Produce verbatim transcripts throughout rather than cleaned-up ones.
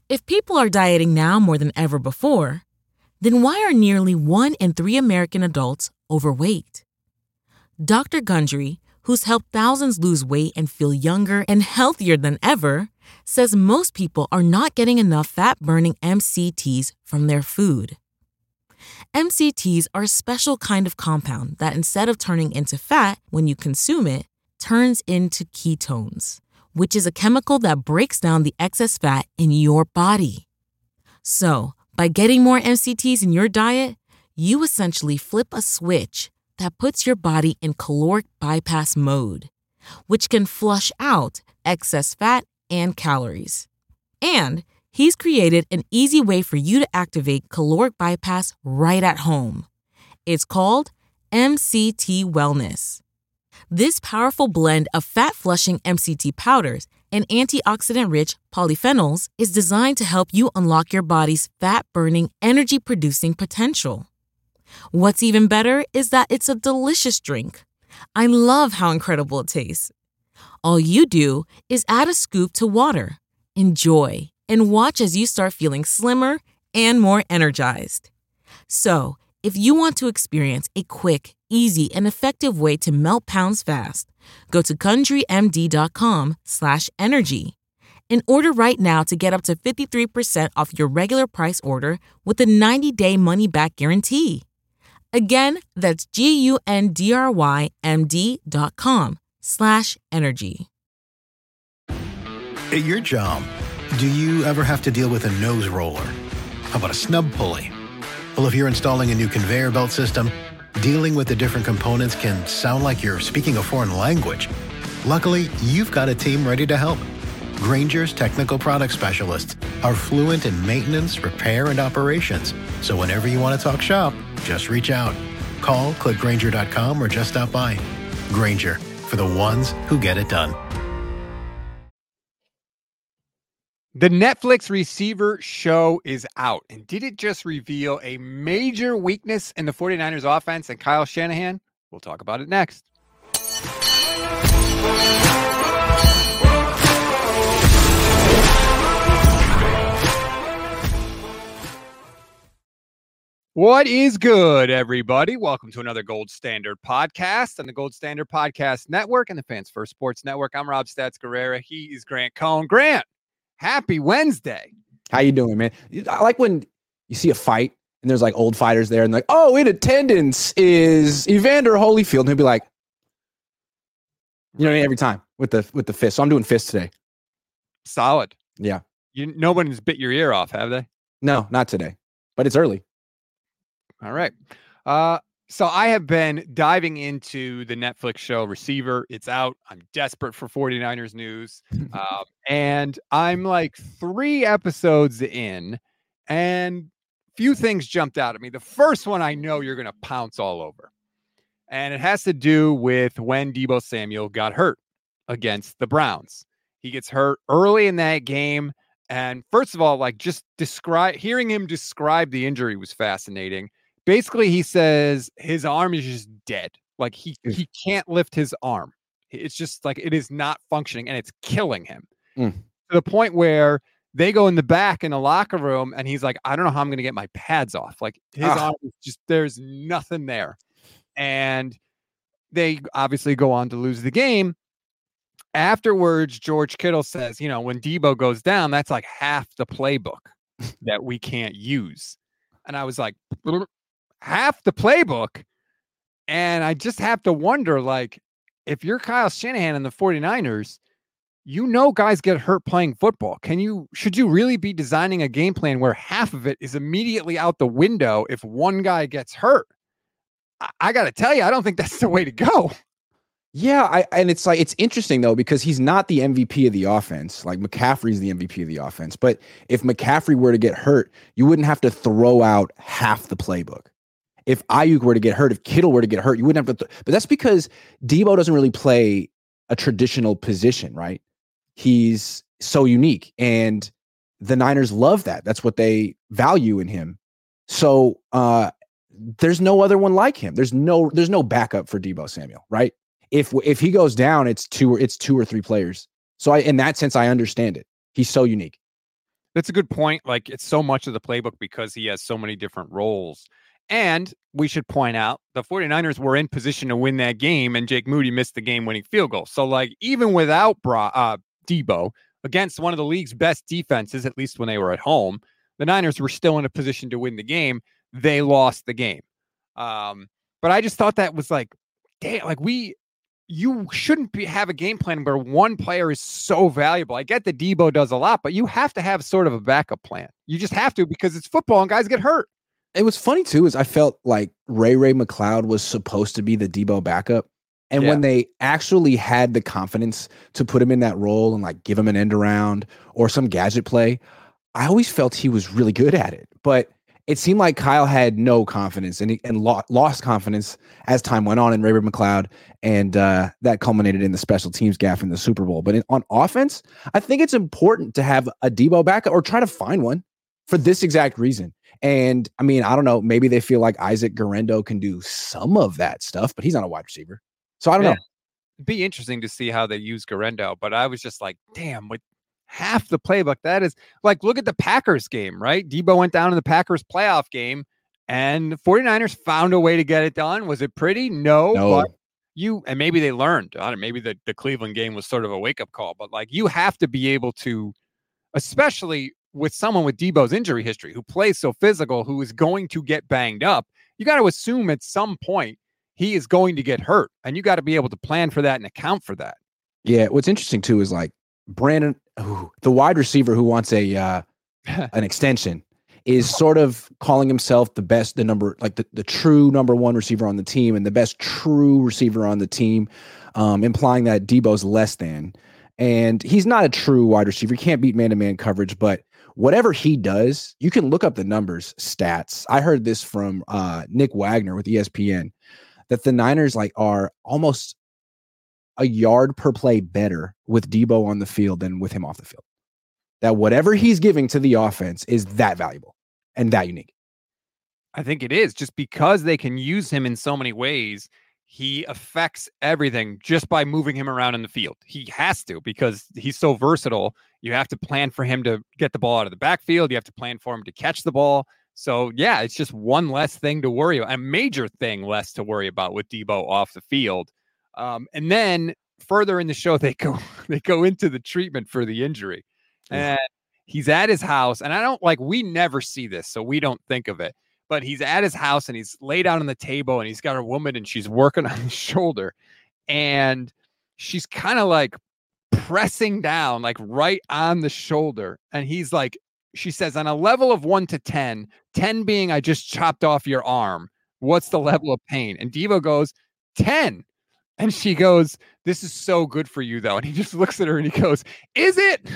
If people are dieting now more than ever before, then why are nearly one in three American adults overweight? Doctor Gundry, who's helped thousands lose weight and feel younger and healthier than ever, says most people are not getting enough fat-burning M C Ts from their food. M C Ts are a special kind of compound that, instead of turning into fat when you consume it, turns into ketones, which is a chemical that breaks down the excess fat in your body. So, by getting more M C Ts in your diet, you essentially flip a switch that puts your body in caloric bypass mode, which can flush out excess fat and calories. And he's created an easy way for you to activate caloric bypass right at home. It's called M C T Wellness. This powerful blend of fat-flushing M C T powders and antioxidant-rich polyphenols is designed to help you unlock your body's fat-burning, energy-producing potential. What's even better is that it's a delicious drink. I love how incredible it tastes. All you do is add a scoop to water, enjoy, and watch as you start feeling slimmer and more energized. So, if you want to experience a quick, easy, and effective way to melt pounds fast, go to GundryMD.com slash energy and order right now to get up to fifty-three percent off your regular price order with a ninety-day money-back guarantee. Again, that's G-U-N-D-R-Y-M-D.com slash energy. At your job, do you ever have to deal with a nose roller? How about a snub pulley? Well, if you're installing a new conveyor belt system, dealing with the different components can sound like you're speaking a foreign language. Luckily, you've got a team ready to help. Grainger's technical product specialists are fluent in maintenance, repair, and operations. So whenever you want to talk shop, just reach out. Call, click Grainger dot com, or just stop by. Grainger, for the ones who get it done. The Netflix Receiver show is out, and did it just reveal a major weakness in the 49ers offense and Kyle Shanahan? We'll talk about it next. What is good, everybody? Welcome to another Gold Standard podcast on the Gold Standard Podcast Network and the Fans First Sports Network. I'm Rob Stats Guerrera. He is Grant Cohn. Grant, happy Wednesday. How you doing, man? I like when you see a fight and there's like old fighters there and like, oh, in attendance is Evander Holyfield. And he'll be like, you know what I mean? Every time with the with the fist. So I'm doing fists today. Solid. Yeah. You, no one's bit your ear off, have they? No, not today. But it's early. All right. Uh, so I have been diving into the Netflix show Receiver. It's out. I'm desperate for 49ers news. Uh, and I'm like three episodes in, and few things jumped out at me. The first one I know you're going to pounce all over. And it has to do with when Deebo Samuel got hurt against the Browns. He gets hurt early in that game. And first of all, like just describe, hearing him describe the injury was fascinating. Basically, he says his arm is just dead. Like he, he can't lift his arm. It's just like it is not functioning and it's killing him mm. to the point where they go in the back in the locker room and he's like, I don't know how I'm going to get my pads off. Like his ah. arm is just, there's nothing there. And they obviously go on to lose the game. Afterwards, George Kittle says, you know, when Deebo goes down, that's like half the playbook that we can't use. And I was like, half the playbook. And I just have to wonder, like, if you're Kyle Shanahan and the 49ers, you know guys get hurt playing football. Can you, should you really be designing a game plan where half of it is immediately out the window if one guy gets hurt? I, I got to tell you, I don't think that's the way to go. Yeah, I, and it's like, it's interesting, though, because he's not the M V P of the offense. Like, McCaffrey's the M V P of the offense. But if McCaffrey were to get hurt, you wouldn't have to throw out half the playbook. If Ayuk were to get hurt, if Kittle were to get hurt, you wouldn't have to. Th- but that's because Deebo doesn't really play a traditional position, right? He's so unique. And the Niners love that. That's what they value in him. So uh, there's no other one like him. There's no there's no backup for Deebo Samuel, right? If if he goes down, it's two or it's two or three players. So I, in that sense, I understand it. He's so unique. That's a good point. Like, it's so much of the playbook because he has so many different roles. And we should point out the 49ers were in position to win that game, and Jake Moody missed the game-winning field goal. So, like, even without Bra- uh, Debo, against one of the league's best defenses, at least when they were at home, the Niners were still in a position to win the game. They lost the game. Um, but I just thought that was like, damn, like we, you shouldn't be have a game plan where one player is so valuable. I get that Debo does a lot, but you have to have sort of a backup plan. You just have to, because it's football and guys get hurt. It was funny too, is I felt like Ray Ray McCloud was supposed to be the Debo backup. And yeah. when they actually had the confidence to put him in that role and like give him an end around or some gadget play, I always felt he was really good at it. But it seemed like Kyle had no confidence and, he, and lo- lost confidence as time went on in Ray Ray McCloud. And uh, that culminated in the special teams gaffe in the Super Bowl. But in, on offense, I think it's important to have a Debo backup or try to find one for this exact reason. And I mean, I don't know, maybe they feel like Isaac Guerendo can do some of that stuff, but he's not a wide receiver. So I don't yeah. know. It'd be interesting to see how they use Guerendo, but I was just like, damn, with half the playbook, that is like, look at the Packers game, right? Debo went down in the Packers playoff game and the 49ers found a way to get it done. Was it pretty? No, no. But you, and maybe they learned, I don't know, maybe the, the Cleveland game was sort of a wake up call, but like you have to be able to, especially with someone with Debo's injury history who plays so physical, who is going to get banged up, you got to assume at some point he is going to get hurt, and you got to be able to plan for that and account for that. Yeah. What's interesting too is like Brandon, ooh, the wide receiver who wants a uh, an extension, is sort of calling himself the best, the number, like the, the true number one receiver on the team and the best true receiver on the team, um, implying that Debo's less than. And he's not a true wide receiver. He can't beat man-to-man coverage, but whatever he does, you can look up the numbers, stats. I heard this from uh, Nick Wagner with E S P N, that the Niners like are almost a yard per play better with Debo on the field than with him off the field. That whatever he's giving to the offense is that valuable and that unique. I think it is, just because they can use him in so many ways. He affects everything just by moving him around in the field. He has to, because he's so versatile. You have to plan for him to get the ball out of the backfield. You have to plan for him to catch the ball. So, yeah, it's just one less thing to worry about, a major thing less to worry about with Debo off the field. Um, and then further in the show, they go they go into the treatment for the injury. And he's at his house. And I don't like, we never see this, so we don't think of it. But he's at his house and he's laid out on the table and he's got a woman and she's working on his shoulder. And she's kind of like pressing down, like right on the shoulder. And he's like, she says, on a level of one to ten, ten being I just chopped off your arm, what's the level of pain? And Debo goes, ten. And she goes, this is so good for you, though. And he just looks at her and he goes, is it?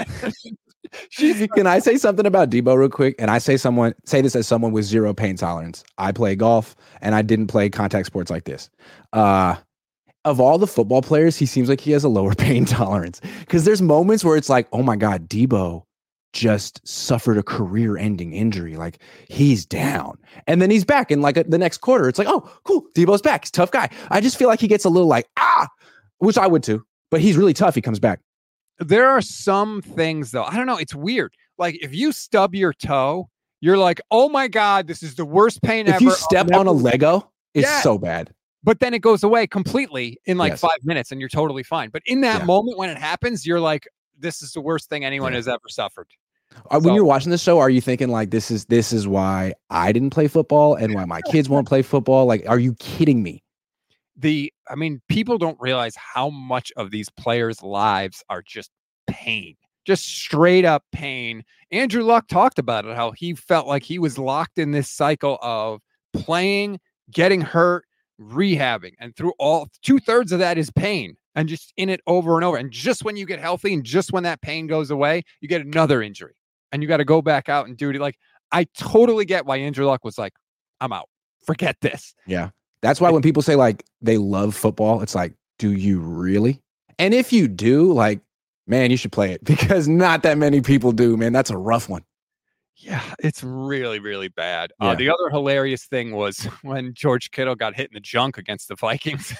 She's, can I say something about Debo real quick? And I say someone say this as someone with zero pain tolerance. I play golf and I didn't play contact sports like this. Uh, of all the football players, he seems like he has a lower pain tolerance, because there's moments where it's like, oh my God, Debo just suffered a career-ending injury. Like, he's down. And then he's back in like a, the next quarter. It's like, oh, cool. Debo's back. He's a tough guy. I just feel like he gets a little like, ah, which I would too. But he's really tough. He comes back. There are some things, though. I don't know. It's weird. Like, if you stub your toe, you're like, oh my God, this is the worst pain if ever. If you step never- on a Lego, it's yeah. so bad. But then it goes away completely in like yes. five minutes and you're totally fine. But in that yeah. moment when it happens, you're like, this is the worst thing anyone yeah. has ever suffered. Uh, when so, you're watching this show, are you thinking like, this is this is why I didn't play football and why my kids won't play football? Like, are you kidding me? The, I mean, people don't realize how much of these players' lives are just pain, just straight up pain. Andrew Luck talked about it, how he felt like he was locked in this cycle of playing, getting hurt, rehabbing, and through all two thirds of that is pain, and just in it over and over. And just when you get healthy and just when that pain goes away, you get another injury and you got to go back out and do it. Like, I totally get why Andrew Luck was like, I'm out. Forget this. Yeah. That's why when people say like they love football, it's like, do you really? And if you do, like, man, you should play it, because not that many people do, man. That's a rough one. Yeah, it's really, really bad. Yeah. Uh, the other hilarious thing was when George Kittle got hit in the junk against the Vikings.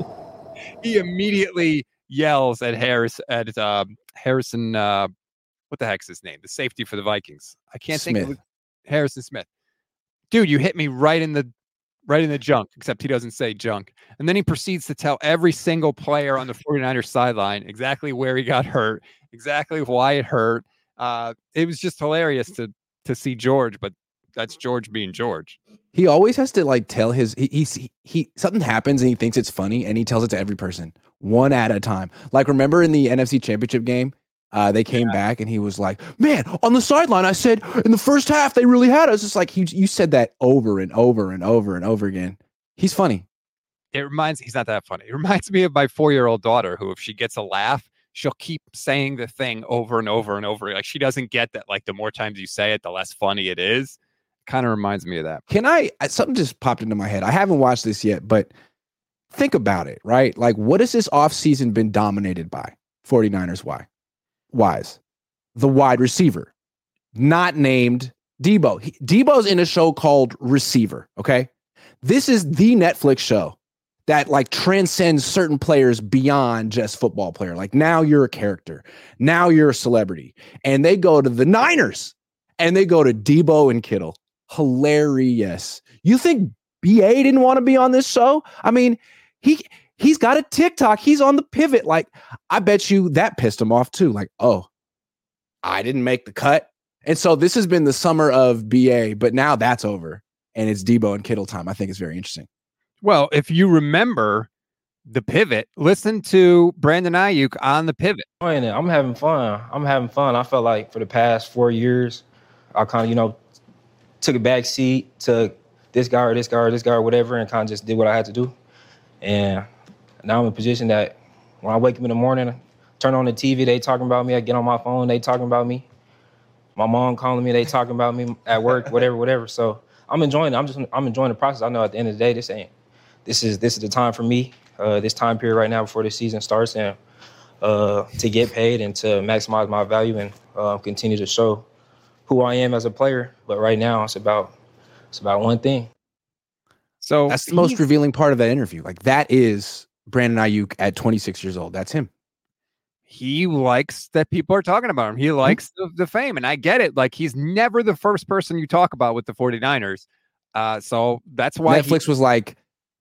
He immediately yells at Harris at uh, Harrison. Uh, what the heck's his name? The safety for the Vikings. I can't Smith. think of it. Harrison Smith. Dude, you hit me right in the right in the junk, except he doesn't say junk. And then he proceeds to tell every single player on the 49ers sideline exactly where he got hurt, exactly why it hurt. Uh, it was just hilarious to to see George, but that's George being George. He always has to like tell his he, he he something happens and he thinks it's funny and he tells it to every person one at a time. Like remember in the N F C Championship game, uh, they came yeah. back and he was like, "Man, on the sideline, I said in the first half they really had us." It's like he you said that over and over and over and over again. He's funny. It reminds he's not that funny. It reminds me of my four-year-old daughter who, if she gets a laugh, she'll keep saying the thing over and over and over. Like she doesn't get that. Like the more times you say it, the less funny it is. Kind of reminds me of that. Can I, something just popped into my head. I haven't watched this yet, but think about it, right? Like what has this offseason been dominated by? 49ers, why? Wise. The wide receiver, not named Debo. He, Debo's in a show called Receiver, okay? This is the Netflix show that like transcends certain players beyond just football player. Like now you're a character. Now you're a celebrity. And they go to the Niners and they go to Debo and Kittle. Hilarious. You think B A didn't want to be on this show? I mean, he he's got a TikTok. He's on the pivot. Like, I bet you that pissed him off too. Like, oh, I didn't make the cut. And so this has been the summer of B A, but now that's over. And it's Debo and Kittle time. I think it's very interesting. Well, if you remember the pivot, listen to Brandon Ayuk on the pivot. I'm having fun. I'm having fun. I felt like for the past four years, I kind of, you know, took a back seat to this guy or this guy or this guy or whatever and kind of just did what I had to do. And now I'm in a position that when I wake up in the morning, turn on the T V, they talking about me. I get on my phone, they talking about me. My mom calling me, they talking about me at work, whatever, whatever. So I'm enjoying it. I'm just I'm enjoying the process. I know at the end of the day, this ain't this is this is the time for me, uh, this time period right now before the season starts, and uh, to get paid and to maximize my value and uh, continue to show who I am as a player. But right now it's about it's about one thing. So that's the most revealing part of that interview. Like that is Brandon Ayuk at twenty-six years old. That's him. He likes that people are talking about him. He likes mm-hmm. the, the fame. And I get it. Like he's never the first person you talk about with the 49ers. Uh, so that's why Netflix he- was like,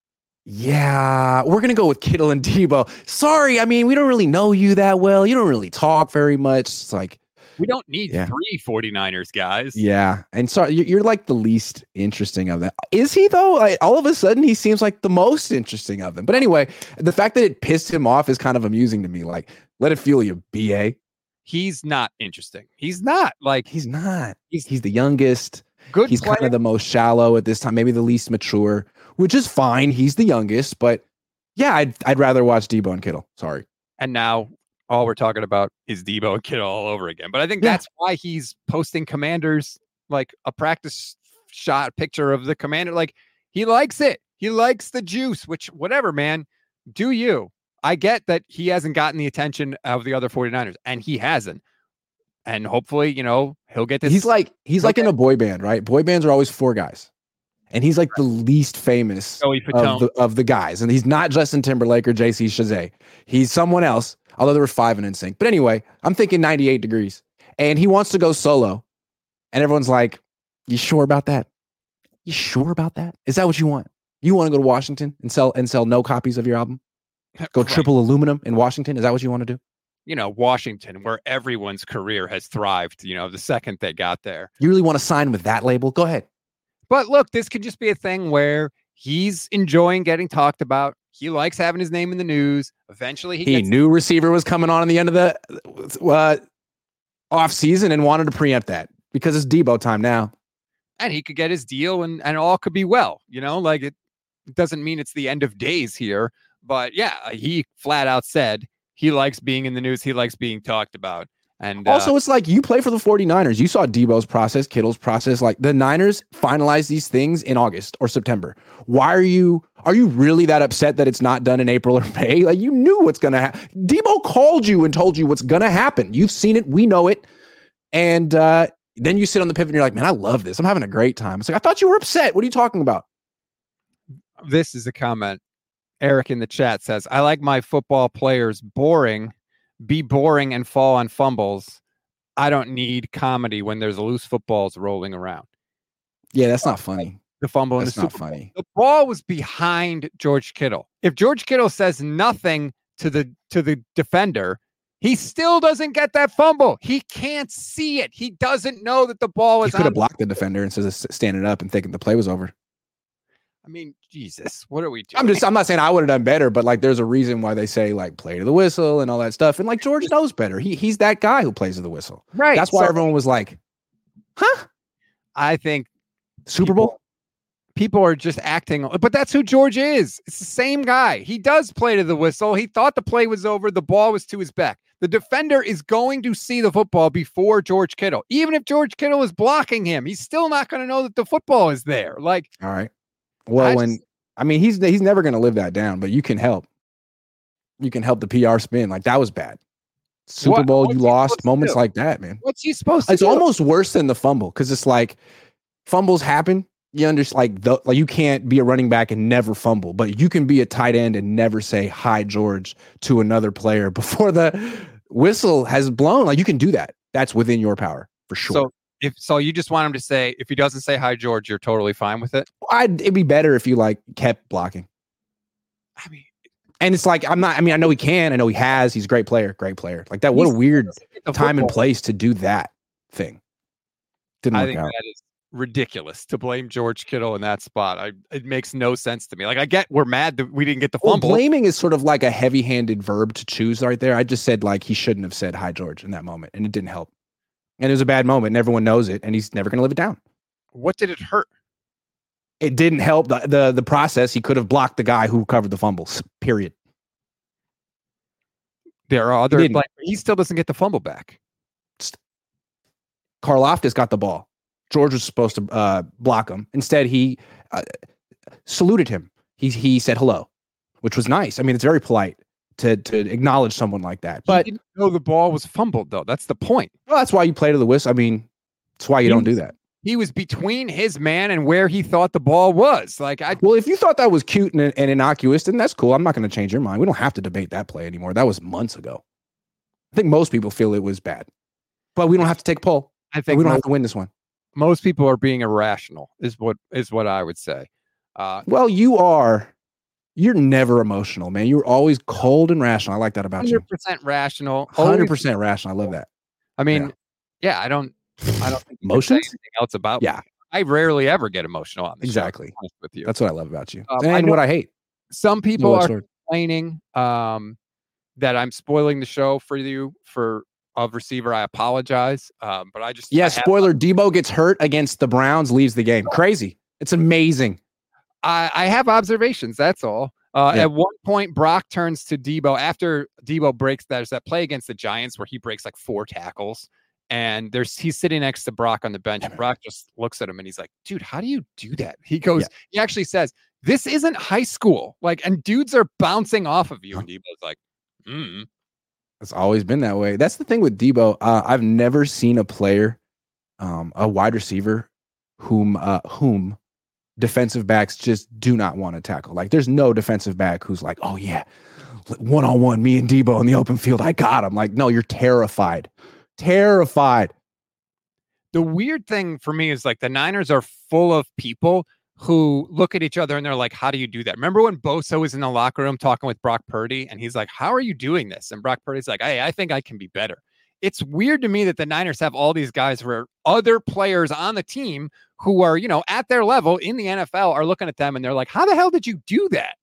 yeah, we're going to go with Kittle and Debo. Sorry. I mean, we don't really know you that well. You don't really talk very much. It's like, we don't need yeah. three 49ers guys. Yeah. And so you're like the least interesting of them. Is he though? Like, all of a sudden he seems like the most interesting of them. But anyway, the fact that it pissed him off is kind of amusing to me. Like, let it fuel you, B A. He's not interesting. He's not like he's not. He's he's the youngest. Good. He's player. kind of the most shallow at this time, maybe the least mature, which is fine. He's the youngest, but yeah, I'd I'd rather watch Debo and Kittle. Sorry. And now all we're talking about is Debo and Kittle all over again. But I think yeah. that's why he's posting Commanders like a practice shot picture of the Commander. Like he likes it. He likes the juice, which whatever, man, do you. I get that he hasn't gotten the attention of the other 49ers, and he hasn't. And hopefully, you know, he'll get this. He's like he's like in a boy band, right? Boy bands are always four guys. And he's like the least famous of the, of the guys. And he's not Justin Timberlake or J C Chazé. He's someone else, although there were five in N Sync. But anyway, I'm thinking ninety-eight degrees. And he wants to go solo. And everyone's like, you sure about that? You sure about that? Is that what you want? You want to go to Washington and sell and sell no copies of your album? Go right. Triple aluminum in Washington? Is that what you want to do? You know, Washington, where everyone's career has thrived, you know, the second they got there. You really want to sign with that label? Go ahead. But look, this could just be a thing where he's enjoying getting talked about. He likes having his name in the news. Eventually, he, he gets- knew receiver was coming on in the end of the uh, off season and wanted to preempt that because it's Debo time now. And he could get his deal and, and all could be well. You know, like it, it doesn't mean it's the end of days here. But yeah, he flat out said he likes being in the news. He likes being talked about. And also, uh, it's like you play for the 49ers. You saw Debo's process, Kittle's process. Like the Niners finalize these things in August or September. Why are you are you really that upset that it's not done in April or May? Like you knew what's going to happen. Debo called you and told you what's going to happen. You've seen it. We know it. And uh, then you sit on the pivot and you're like, man, I love this. I'm having a great time. It's like, I thought you were upset. What are you talking about? This is a comment. Eric in the chat says, I like my football players boring, be boring and fall on fumbles. I don't need comedy when there's loose footballs rolling around. Yeah, that's not funny. The fumble in the That's not Super Bowl. funny. The ball was behind George Kittle. If George Kittle says nothing to the to the defender, he still doesn't get that fumble. He can't see it. He doesn't know that the ball He is could on. have blocked the defender instead of standing up and thinking the play was over. I mean, Jesus, what are we doing? I'm just, I'm not saying I would have done better, but like, there's a reason why they say like play to the whistle and all that stuff. And like George knows better. He he's that guy who plays to the whistle. Right. That's why So- everyone was like, huh? I think Super Bowl? people are just acting, but that's who George is. It's the same guy. He does play to the whistle. He thought the play was over. The ball was to his back. The defender is going to see the football before George Kittle. Even if George Kittle is blocking him, he's still not going to know that the football is there. Like, All right. Well, I when just- I mean he's he's never gonna live that down, but you can help. You can help the P R spin. Like that was bad. Super What- Bowl, what's you he lost. supposed to Moments do? like that, man. what's he supposed to It's do? almost worse than the fumble because it's like fumbles happen. You understand, like the like you can't be a running back and never fumble, but you can be a tight end and never say hi George to another player before the whistle has blown. Like you can do that. That's within your power for sure. So if so, you just want him to say, if he doesn't say hi, George, you're totally fine with it. I'd it'd be better if you like kept blocking. I mean, And it's like I'm not. I mean, I know he can. I know he has. He's a great player. Great player. Like that. What a He's- weird the time and football- place to do that thing. Didn't I work think out. that is ridiculous to blame George Kittle in that spot. I it makes no sense to me. Like I get we're mad that we didn't get the Well, fumble. blaming is sort of like a heavy-handed verb to choose right there. I just said like he shouldn't have said hi George in that moment, and it didn't help. And it was a bad moment, and everyone knows it, and he's never going to live it down. What did it hurt? It didn't help the, the the process. He could have blocked the guy who covered the fumbles. Period. There are other didn't. like he still doesn't get the fumble back. Karlaftis got the ball. George was supposed to uh, block him. Instead, he uh, saluted him. He he said hello, which was nice. I mean, it's very polite to to acknowledge someone like that. But He didn't know the ball was fumbled though. That's the point. well, that's why you play to the whistle. I mean, that's why you He don't do was- that. He was between his man and where he thought the ball was. Like I Well, if you thought that was cute and, and innocuous, then that's cool. I'm not going to change your mind. We don't have to debate that play anymore. That was months ago. I think most people feel it was bad, but we don't have to take a poll. I And think we don't most, have to win this one. most people are being irrational. Is what is what I would say. Uh, Well, you are. You're never emotional, man. You're always cold and rational. I like that about you. hundred percent rational. one hundred always- percent rational. I love that. I mean, yeah. I don't. I don't think you can say Emotions? anything else about. Yeah. me. I rarely ever get emotional on the show, to be Exactly. honest with you. That's what I love about you. Um, and I know- what I hate. Some people Double-edged are sword. complaining um, that I'm spoiling the show for you for of receiver. I apologize, um, but I just Yeah, I, have- spoiler, Debo gets hurt against the Browns, leaves the game. Crazy. It's amazing. I, I have observations. That's all. Uh, Yeah. At one point, Brock turns to Debo after Debo breaks. There's that play against the Giants where he breaks like four tackles, and there's he's sitting next to Brock on the bench. And Brock just looks at him and he's like, "Dude, how do you do that?" He goes, Yeah. he actually says, "This isn't high school." Like, and dudes are bouncing off of you, and Debo's like, mm. It's always been that way. That's the thing with Debo. Uh, I've never seen a player, um, a wide receiver, whom uh, whom defensive backs just do not want to tackle. Like, there's no defensive back who's like, "Oh yeah, one on one, me and Debo in the open field, I got him." Like, no, you're terrified, terrified. The weird thing for me is like the Niners are full of people who look at each other and they're like, how do you do that? Remember when Bosa was in the locker room talking with Brock Purdy and he's like, how are you doing this? And Brock Purdy's like, hey, I think I can be better. It's weird to me that the Niners have all these guys where other players on the team who are, you know, at their level in the N F L are looking at them and they're like, how the hell did you do that?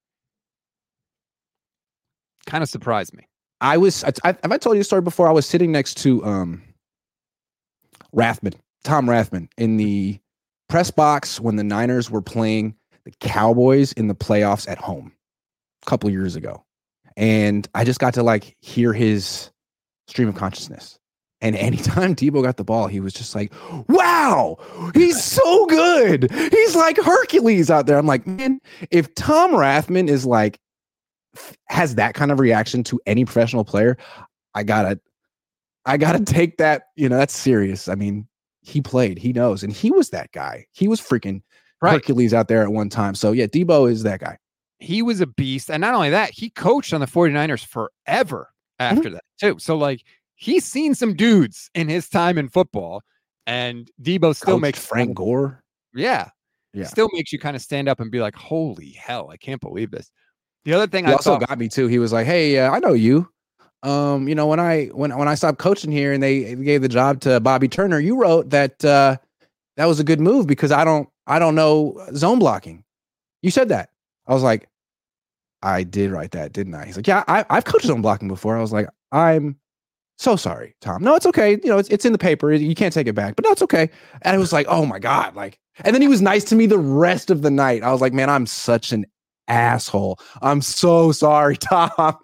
Kind of surprised me. I was. I, I, have I told you a story before? I was sitting next to um, Rathman, Tom Rathman, in the press box when the Niners were playing the Cowboys in the playoffs at home a couple years ago, and I just got to like hear his stream of consciousness. And anytime Debo got the ball, he was just like, "Wow, he's so good! He's like Hercules out there." I'm like, man, if Tom Rathman is like has that kind of reaction to any professional player, I gotta, I gotta take that. You know, that's serious. I mean, he played, he knows, and he was that guy. He was freaking Right. Hercules out there at one time. So yeah, Debo is that guy. He was a beast. And not only that, he coached on the 49ers forever after that, too. So, like, he's seen some dudes in his time in football, and Debo still Coach makes Frank Gore. Yeah. Yeah. Still makes you kind of stand up and be like, holy hell, I can't believe this. The other thing He I also thought, got me too. He was like, "Hey, uh, I know you. Um, you know, when I when when I stopped coaching here and they gave the job to Bobby Turner, you wrote that uh, that was a good move because I don't I don't know zone blocking. You said that." I was like, "I did write that, didn't I?" He's like, "Yeah, I, I've coached zone blocking before." I was like, "I'm so sorry, Tom. No, it's okay. You know, it's it's in the paper. You can't take it back, but no, it's okay." And I was like, "Oh my God!" Like, and then he was nice to me the rest of the night. I was like, "Man, I'm such an asshole. I'm so sorry, Tom."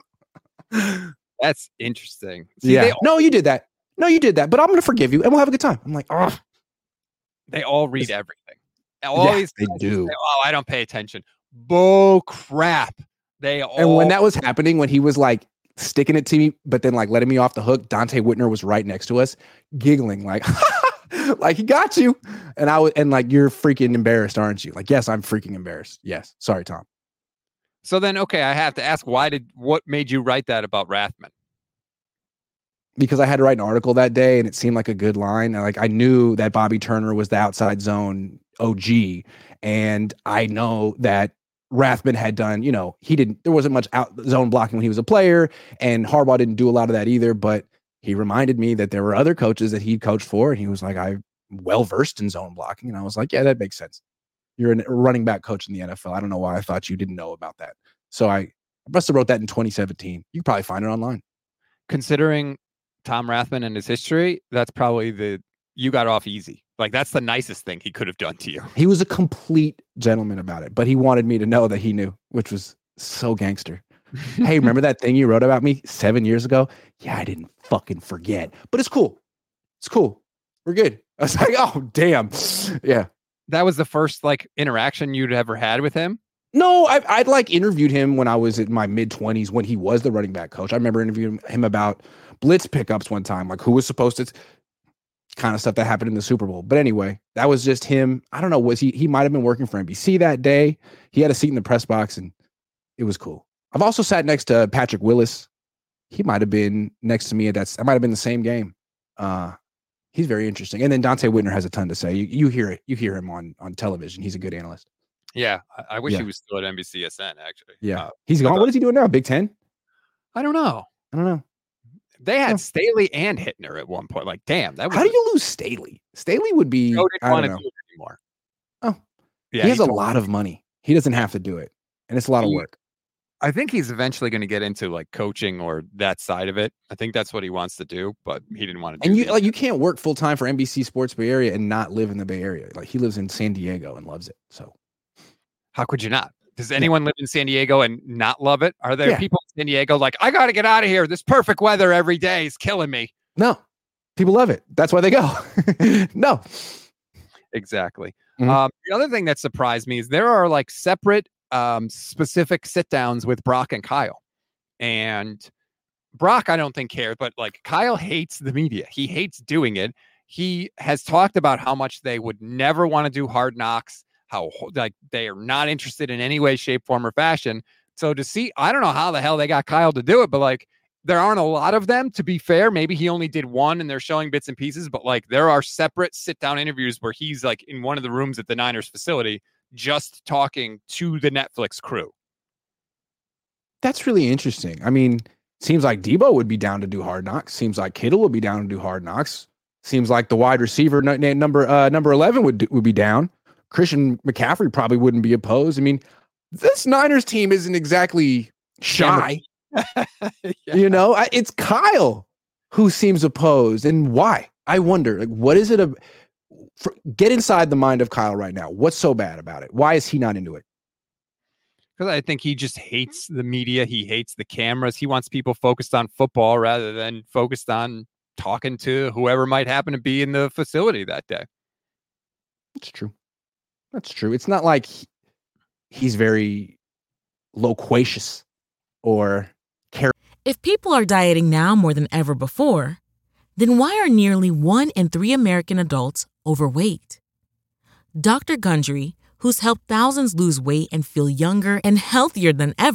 that's interesting. See, Yeah. they, all, No, you did that. No, you did that. But I'm going to forgive you and we'll have a good time. I'm like, oh, they all read everything. All yeah, these they guys do. say, oh, I don't pay attention. Bull crap. They all. And when that was happening, when he was like sticking it to me, but then like letting me off the hook, Dante Whitner was right next to us, giggling like, like he got you. And I was, and like, you're freaking embarrassed, aren't you? Like, yes, I'm freaking embarrassed. Yes. Sorry, Tom. So then, okay, I have to ask, why did what made you write that about Rathman? Because I had to write an article that day and it seemed like a good line. And like I knew that Bobby Turner was the outside zone O G. And I know that Rathman had done, you know, he didn't, there wasn't much out zone blocking when he was a player. And Harbaugh didn't do a lot of that either. But he reminded me that there were other coaches that he coached for. And he was like, I'm well versed in zone blocking. And I was like, yeah, that makes sense. You're a running back coach in the N F L. I don't know why I thought you didn't know about that. So I, I must have wrote that in twenty seventeen. You can probably find it online. Considering Tom Rathman and his history, that's probably the, you got off easy. Like that's the nicest thing he could have done to you. He was a complete gentleman about it, but he wanted me to know that he knew, which was so gangster. Hey, remember that thing you wrote about me seven years ago? Yeah, I didn't fucking forget, but it's cool. It's cool. We're good. I was like, oh, damn. Yeah. That was the first like interaction you'd ever had with him? No, I, I'd like interviewed him when I was in my mid twenties when he was the running back coach. I remember interviewing him about blitz pickups one time, like who was supposed to, kind of stuff that happened in the Super Bowl. But anyway, that was just him. I don't know. Was he, he might've been working for N B C that day. He had a seat in the press box and it was cool. I've also sat next to Patrick Willis. He might've been next to me at that. That might've been the same game. Uh, he's very interesting. And then Dante Whitner has a ton to say. You, you hear it. You hear him on, on television. He's a good analyst. Yeah. I, I wish Yeah. he was still at N B C S N actually. Yeah. Uh, He's gone. What is he doing now? Big Ten? I don't know. I don't know. They had Huh. Staley and Hittner at one point. Like, damn, that was How do you lose Staley? Staley would be, Joe didn't I want don't to know. do it anymore. Oh. Yeah. he has a told- lot of money. He doesn't have to do it. And it's a lot of He- work. I think he's eventually going to get into like coaching or that side of it. I think that's what he wants to do, but he didn't want to do And you the- like you can't work full time for N B C Sports Bay Area and not live in the Bay Area. Like he lives in San Diego and loves it. So How could you not? Does anyone live in San Diego and not love it? Are there Yeah. people in San Diego like, I got to get out of here. This perfect weather every day is killing me. no, people love it. That's why they go. No. Exactly. Mhm. Um, the other thing that surprised me is there are like separate um, specific sit downs with Brock and Kyle. And Brock, I don't think cares, but like Kyle hates the media. He hates doing it. He has talked about how much they would never want to do Hard Knocks, how like they are not interested in any way, shape, form, or fashion. So to see, I don't know how the hell they got Kyle to do it, but like there aren't a lot of them, to be fair. Maybe he only did one and they're showing bits and pieces, but like there are separate sit down interviews where he's like in one of the rooms at the Niners facility, just talking to the Netflix crew. That's really interesting. I mean, seems like Debo would be down to do Hard Knocks. Seems like Kittle would be down to do Hard Knocks. Seems like the wide receiver n- number uh, number eleven would do, would be down. Christian McCaffrey probably wouldn't be opposed. I mean, this Niners team isn't exactly shy. Yeah. You know, I, it's Kyle who seems opposed, and why? I wonder. Like, what is it? A, for, get inside the mind of Kyle right now. What's so bad about it? Why is he not into it? Because I think he just hates the media. He hates the cameras. He wants people focused on football rather than focused on talking to whoever might happen to be in the facility that day. That's true. That's true. It's not like he, he's very loquacious or care. If people are dieting now more than ever before, then why are nearly one in three American adults overweight? Doctor Gundry, who's helped thousands lose weight and feel younger and healthier than ever,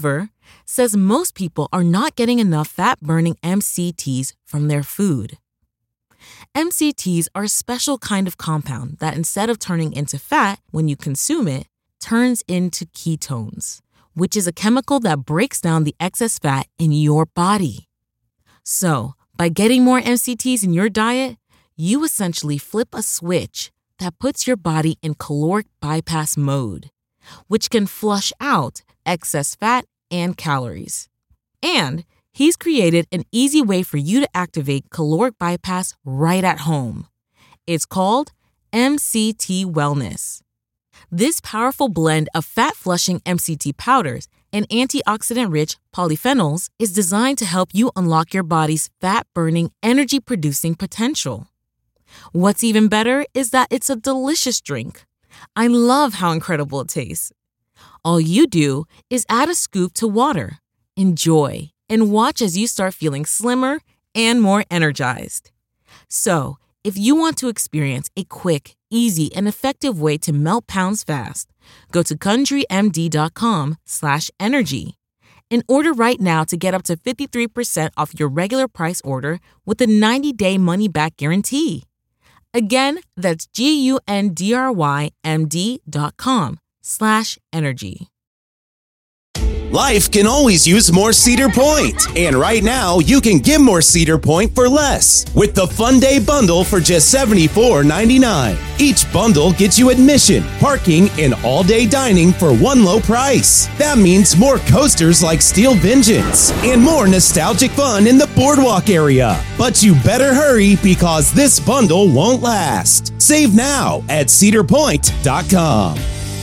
says most people are not getting enough fat-burning M C Ts from their food. M C Ts are a special kind of compound that instead of turning into fat when you consume it, turns into ketones, which is a chemical that breaks down the excess fat in your body. So, by getting more M C Ts in your diet, you essentially flip a switch that puts your body in caloric bypass mode, which can flush out excess fat and calories. And he's created an easy way for you to activate caloric bypass right at home. It's called M C T Wellness. This powerful blend of fat-flushing M C T powders and antioxidant-rich polyphenols is designed to help you unlock your body's fat-burning, energy-producing potential. What's even better is that it's a delicious drink. I love how incredible it tastes. All you do is add a scoop to water, enjoy, and watch as you start feeling slimmer and more energized. So, if you want to experience a quick, easy, and effective way to melt pounds fast, go to country m d dot com slash energy and order right now to get up to fifty-three percent off your regular price order with a ninety-day money-back guarantee. Again, that's G-U-N-D-R-Y-M-D dot com slash energy. Life can always use more Cedar Point. And right now, you can get more Cedar Point for less with the Fun Day Bundle for just seventy-four ninety-nine. Each bundle gets you admission, parking, and all-day dining for one low price. That means more coasters like Steel Vengeance and more nostalgic fun in the boardwalk area. But you better hurry because this bundle won't last. Save now at cedar point dot com.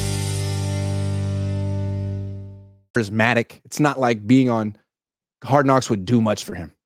Charismatic. It's not like being on Hard Knocks would do much for him.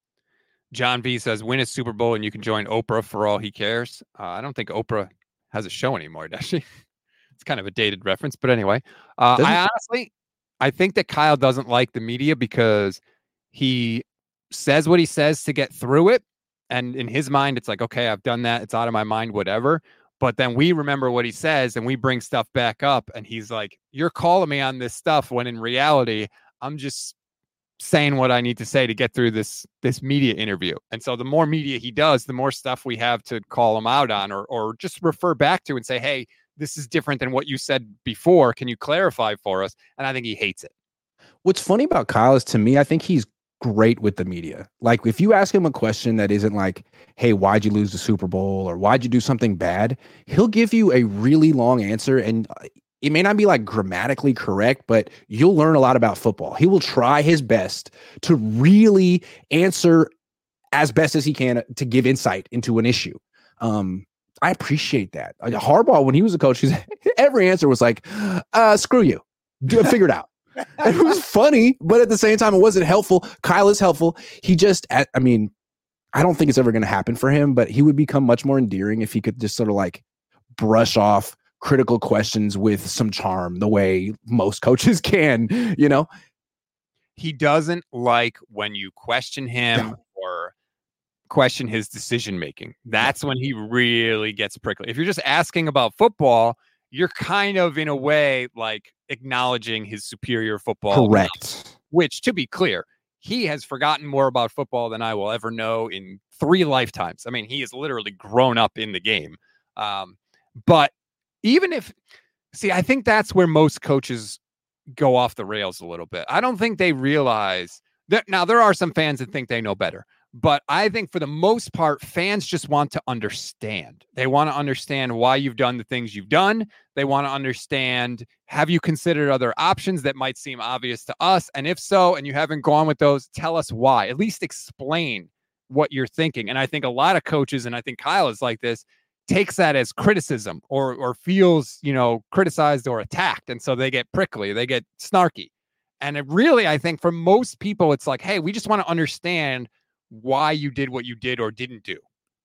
John B says, win a Super Bowl and you can join Oprah for all he cares. Uh, I don't think Oprah has a show anymore, does she? It's kind of a dated reference, but anyway. Uh, I honestly, I think that Kyle doesn't like the media because he says what he says to get through it. And in his mind, it's like, okay, I've done that. It's out of my mind, whatever. But then we remember what he says and we bring stuff back up. And he's like, you're calling me on this stuff when in reality, I'm just saying what I need to say to get through this this media interview. And so the more media he does, the more stuff we have to call him out on or or just refer back to and say, hey, this is different than what you said before. Can you clarify for us? And I think he hates it. What's funny about Kyle is, to me, I think he's great with the media. Like, if you ask him a question that isn't like, hey, why'd you lose the Super Bowl or why'd you do something bad, he'll give you a really long answer, and it may not be like grammatically correct, but you'll learn a lot about football. He will try his best to really answer as best as he can to give insight into an issue. Um, I appreciate that. Harbaugh, when he was a coach, his every answer was like, uh, screw you, figure it out. And it was funny, but at the same time, it wasn't helpful. Kyle is helpful. He just, I mean, I don't think it's ever going to happen for him, but he would become much more endearing if he could just sort of like brush off critical questions with some charm, the way most coaches can, you know? He doesn't like when you question him No. or question his decision-making. That's when he really gets prickly. If you're just asking about football, you're kind of, in a way, like acknowledging his superior football. Correct. knowledge, which, to be clear, he has forgotten more about football than I will ever know in three lifetimes. I mean, he has literally grown up in the game. Um, but even if, see, I think that's where most coaches go off the rails a little bit. I don't think they realize that. Now, there are some fans that think they know better. But I think for the most part, fans just want to understand. They want to understand why you've done the things you've done. They want to understand, have you considered other options that might seem obvious to us? And if so, and you haven't gone with those, tell us why. At least explain what you're thinking. And I think a lot of coaches, and I think Kyle is like this, takes that as criticism or or feels, you know, criticized or attacked. And so they get prickly, they get snarky. And it really, I think for most people, it's like, hey, we just want to understand why you did what you did or didn't do.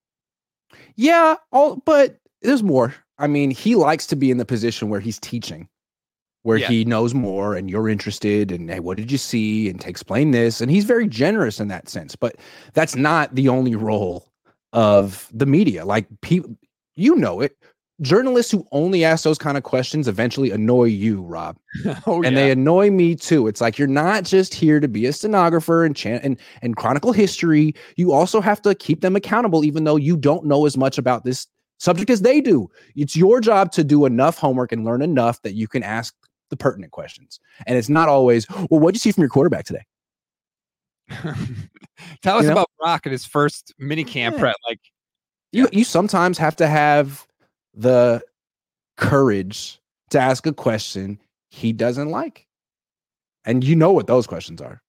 Yeah, all, but there's more. I mean, he likes to be in the position where he's teaching, where Yeah. he knows more and you're interested and, hey, what did you see? And to explain this. And he's very generous in that sense, but that's not the only role of the media. Like, people, you know it. journalists who only ask those kind of questions eventually annoy you, Rob. oh, and yeah. they annoy me too. It's like you're not just here to be a stenographer and chant and, and chronicle history. You also have to keep them accountable, even though you don't know as much about this subject as they do. It's your job to do enough homework and learn enough that you can ask the pertinent questions. And it's not always, well, what'd you see from your quarterback today? Tell us You know? about Brock at his first mini camp Yeah. prep. Like, You you sometimes have to have the courage to ask a question he doesn't like. And you know what those questions are.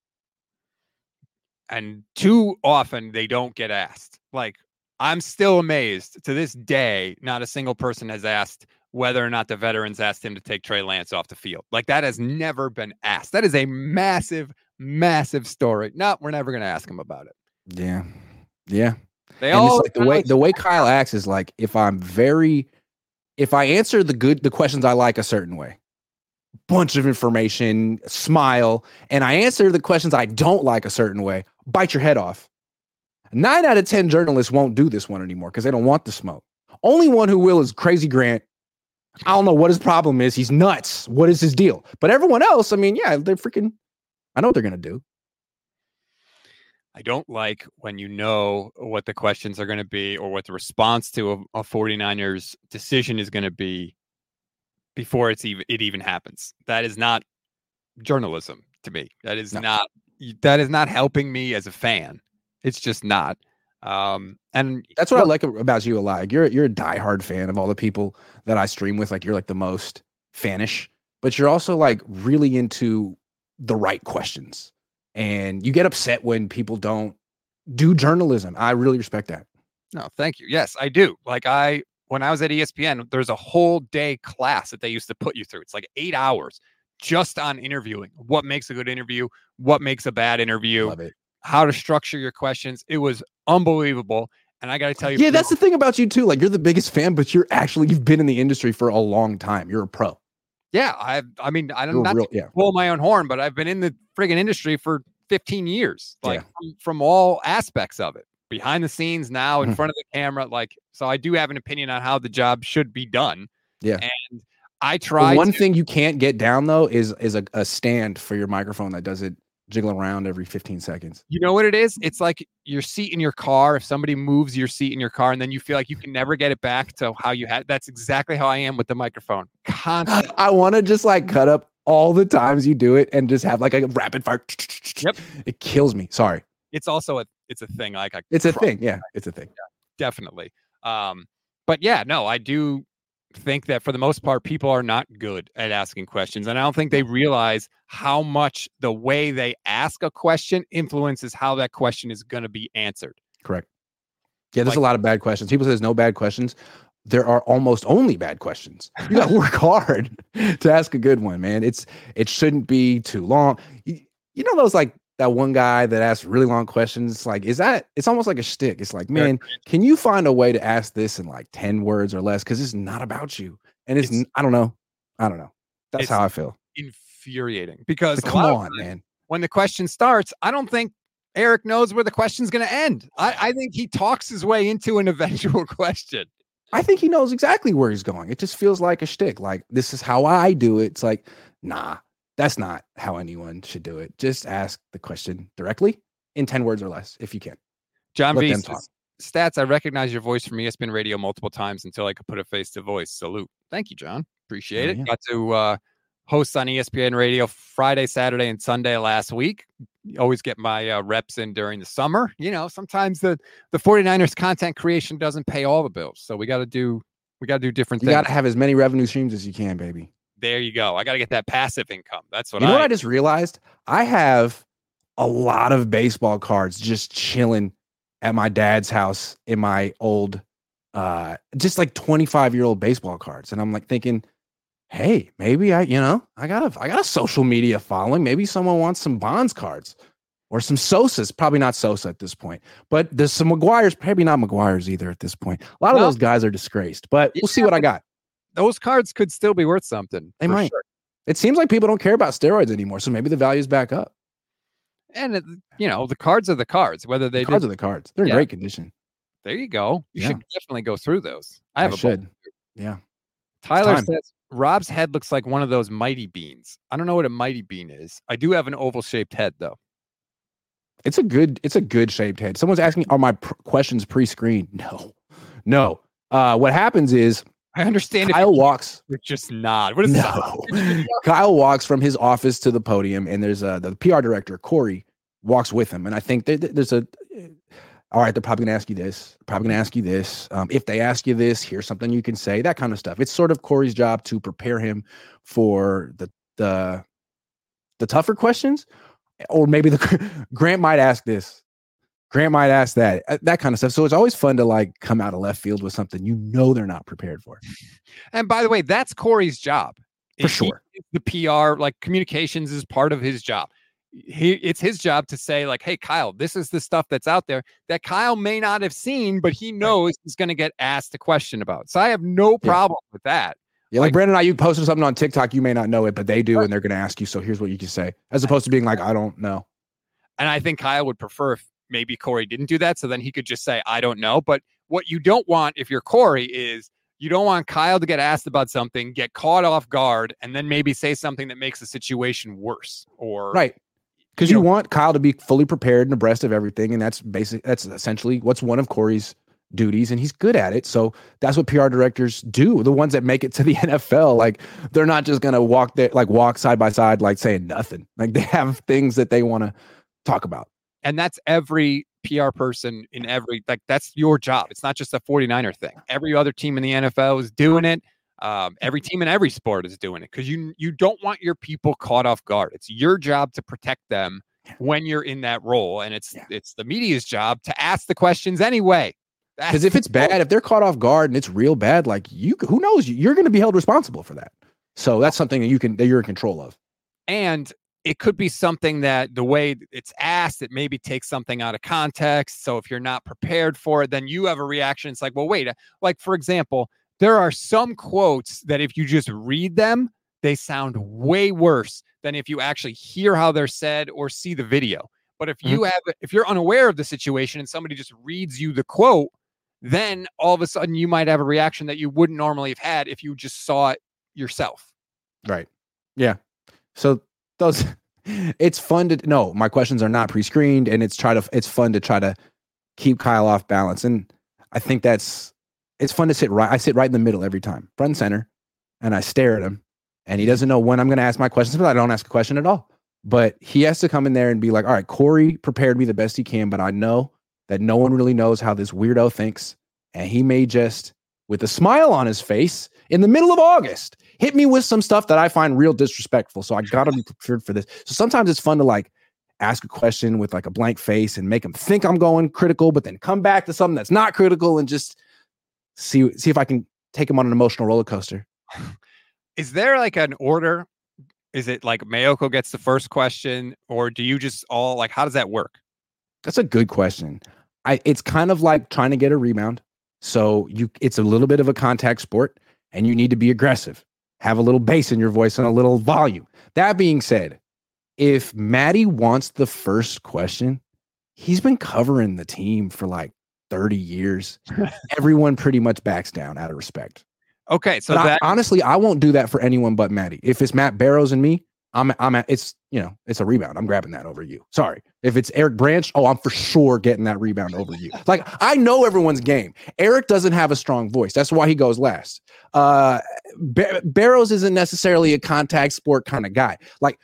and too often they don't get asked. Like, I'm still amazed to this day, not a single person has asked whether or not the veterans asked him to take Trey Lance off the field. Like, that has never been asked. That is a massive, massive story. No, we're never going to ask him about it. Yeah. Yeah. They And all it's like the way the way Kyle acts is like, if I'm very if I answer the good the questions I like a certain way, bunch of information, smile, and I answer the questions I don't like a certain way, bite your head off. Nine out of ten journalists won't do this one anymore because they don't want the smoke. Only one who will is Crazy Grant. I don't know what his problem is. He's nuts. What is his deal? But everyone else, I mean, yeah, they're freaking, I know what they're going to do. I don't like when you know what the questions are going to be or what the response to a, a 49ers decision is going to be before it's even it even happens. That is not journalism to me. That is No. not that is not helping me as a fan. It's just not. Um, and That's what I like about you a lot. Like, you're you're a diehard fan of all the people that I stream with. Like, you're like the most fanish, but you're also like really into the right questions. And you get upset when people don't do journalism. I really respect that. No, thank you. Yes, I do. Like, I when I was at E S P N, there's a whole day class that they used to put you through. It's like eight hours just on interviewing. What makes a good interview? What makes a bad interview? Love it. How to structure your questions. It was unbelievable. And I got to tell you, Yeah, that's the thing about you too. Like, you're the biggest fan, but you're actually you've been in the industry for a long time. You're a pro. yeah, I I mean, I You're don't a not real, to yeah. blow my own horn, but I've been in the friggin' industry for fifteen years, like Yeah. from, from all aspects of it, behind the scenes, now in Mhm. front of the camera. Like, so I do have an opinion on how the job should be done. Yeah. And I The try one to, thing you can't get down though is is a, a stand for your microphone that does it jiggle around every fifteen seconds. you know what it is? It's like your seat in your car. If somebody moves your seat in your car and then you feel like you can never get it back to how you had, that's exactly how I am with the microphone. Constant. I want to just like cut up all the times you do it and just have like a rapid fire. Yep. It kills me. Sorry. It's also a, it's a thing. Like I It's a pro- thing. Yeah, it's a thing. definitely. Um, but yeah, no, I do think that for the most part, people are not good at asking questions. And I don't think they realize how much the way they ask a question influences how that question is going to be answered. Correct. Yeah, there's Like- a lot of bad questions. People say there's no bad questions. There are almost only bad questions. You got to work hard to ask a good one, man. It's it shouldn't be too long. You, you know those like that one guy that asks really long questions. Like, is that? It's almost like a shtick. It's like, man, can you find a way to ask this in like ten words or less? Because it's not about you, and it's, It's- I don't know. I don't know. That's it's- how I feel. Infuriating because Like, a come lot of on, times man. when the question starts, I don't think Eric knows where the question's going to end. I, I think he talks his way into an eventual question. I think he knows exactly where he's going. It just feels like a shtick. Like, this is how I do it. It's like, nah, that's not how anyone should do it. Just ask the question directly in ten words or less, if you can. John Let V them says, Stats, I recognize your voice from E S P N Radio multiple times until I could put a face to voice. Salute. Thank you, John. Appreciate Oh, it. yeah. Got to uh, host on E S P N Radio Friday, Saturday, and Sunday last week. Always get my uh, reps in during the summer. You know, sometimes the the 49ers content creation doesn't pay all the bills. So we got to do we got to do different You things. got to have as many revenue streams as you can, baby. There you go. I got to get that passive income. That's what You know I, what I just realized? I have a lot of baseball cards just chilling at my dad's house in my old, uh, just like twenty-five year old baseball cards. And I'm like thinking, hey, maybe I, you know, I got a, I got a social media following. Maybe someone wants some Bonds cards or some Sosas. Probably not Sosa at this point, but there's some McGuire's, probably not McGuire's either at this point. A lot of No. those guys are disgraced, but we'll see Yeah, what I got. those cards could still be worth something. They for might. sure. It seems like people don't care about steroids anymore. So maybe the value's back up. And it, you know, the cards are the cards. Whether they The cards did, are the cards. They're in Yeah. great condition. there you go. You Yeah. should definitely go through those. I I, have a bunch. should. Yeah. Tyler time. says Rob's head looks like one of those mighty beans. I don't know what a mighty bean is. I do have an oval shaped head though. It's a good, it's a good shaped head. Someone's asking, are my pr- questions pre-screened? No, no. Uh, what happens is I understand. Kyle if you, walks. It's just not. What is No. that? Kyle walks from his office to the podium, and there's a, the P R director, Corey, walks with him. And I think there, there's a, all right, they're probably going to ask you this, probably going to ask you this. Um, if they ask you this, here's something you can say, that kind of stuff. It's sort of Corey's job to prepare him for the, the, the tougher questions, or maybe the Grant might ask this. Grant might ask that, that kind of stuff. So it's always fun to like come out of left field with something you know they're not prepared for. And by the way, that's Corey's job. For sure. The P R, like communications is part of his job. He, it's his job to say like, hey, Kyle, this is the stuff that's out there that Kyle may not have seen, but he knows he's going to get asked a question about. So I have no problem yeah. with that. Yeah, like, like Brandon and I, you posted something on TikTok, you may not know it, but they do, right. and they're going to ask you. So here's what you can say, as opposed to being like, I don't know. And I think Kyle would prefer if maybe Corey didn't do that. So then he could just say, I don't know. But what you don't want if you're Corey is you don't want Kyle to get asked about something, get caught off guard, and then maybe say something that makes the situation worse. Or right. Because you, you know, want Kyle to be fully prepared and abreast of everything. And that's basic. That's essentially what's one of Corey's duties, and he's good at it. So that's what P R directors do. The ones that make it to the N F L, like they're not just going to walk there, like walk side by side, like saying nothing. Like they have things that they want to talk about. And that's every P R person in every, like that's your job. It's not just a forty-niner thing. Every other team in the N F L is doing it. Um, every team in every sport is doing it because you you don't want your people caught off guard. It's your job to protect them when you're in that role, and it's yeah. it's the media's job to ask the questions anyway. Because if it's bad, if they're caught off guard and it's real bad, like you, who knows, you're going to be held responsible for that. So that's something that you can that you're in control of. And it could be something that the way it's asked, it maybe takes something out of context. So if you're not prepared for it, then you have a reaction. It's like, well, wait, like for example, there are some quotes that if you just read them, they sound way worse than if you actually hear how they're said or see the video. But if you have, if you're unaware of the situation and somebody just reads you the quote, then all of a sudden you might have a reaction that you wouldn't normally have had if you just saw it yourself. Right. Yeah. So those, it's fun to, no, my questions are not pre-screened, and it's try to, it's fun to try to keep Kyle off balance. And I think that's, it's fun to sit right. I sit right in the middle every time, front and center, and I stare at him, and he doesn't know when I'm going to ask my questions, but I don't ask a question at all. But he has to come in there and be like, all right, Corey prepared me the best he can, but I know that no one really knows how this weirdo thinks. And he may just, with a smile on his face, in the middle of August, hit me with some stuff that I find real disrespectful. So I got to be prepared for this. So sometimes it's fun to like ask a question with like a blank face and make him think I'm going critical, but then come back to something that's not critical and just see, see if I can take him on an emotional roller coaster. Is there like an order? Is it like Mayoko gets the first question, or do you just all like, how does that work? That's a good question. I, it's kind of like trying to get a rebound. So you, it's a little bit of a contact sport, and you need to be aggressive, have a little bass in your voice and a little volume. That being said, if Maddie wants the first question, he's been covering the team for like thirty years. Everyone pretty much backs down out of respect. Okay. So but that I, honestly, I won't do that for anyone but Maddie. If it's Matt Barrows and me, I'm, I'm at, it's, you know, it's a rebound. I'm grabbing that over you. Sorry. If it's Eric Branch, oh, I'm for sure getting that rebound over you. Like, I know everyone's game. Eric doesn't have a strong voice. That's why he goes last. Uh, Bar- Barrows isn't necessarily a contact sport kind of guy. Like,